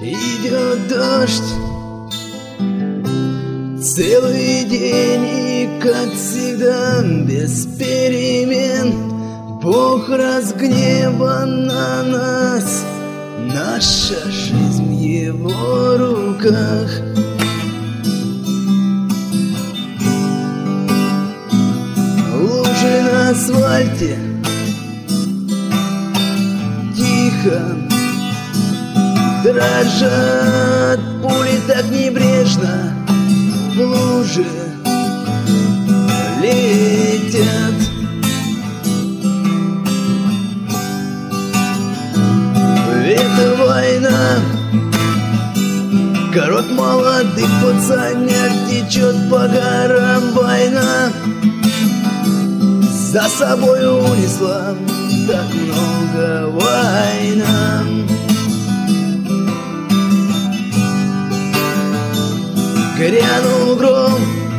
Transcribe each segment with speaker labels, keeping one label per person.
Speaker 1: идет дождь целый день, и, как всегда, без перемен. Бог разгневан на нас, наша жизнь в Его руках. Лужи на асфальте тихо дрожат, пули так небрежно в луже летят. Это война, кровь молодых пацанят течет по горам. Война за собой унесла так много. Война грянул гром,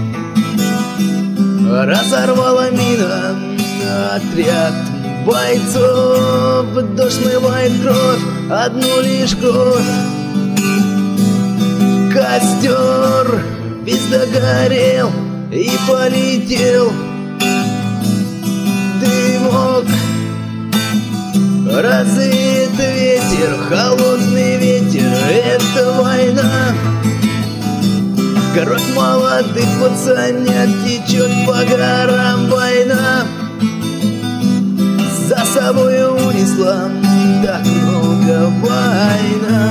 Speaker 1: разорвала мина отряд бойцов. Дождь смывает кровь, одну лишь кровь. Костер весь догорел и полетел дымок. Развеет ветер, холодный ветер. Это война, кровь молодых пацанят течет по горам. Война за собой унесла так много. Война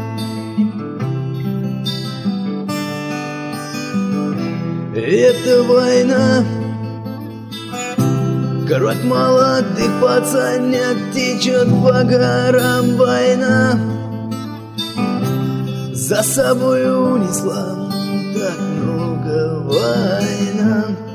Speaker 1: это война, кровь молодых пацанят течет по горам. Война за собой унесла так много. Война.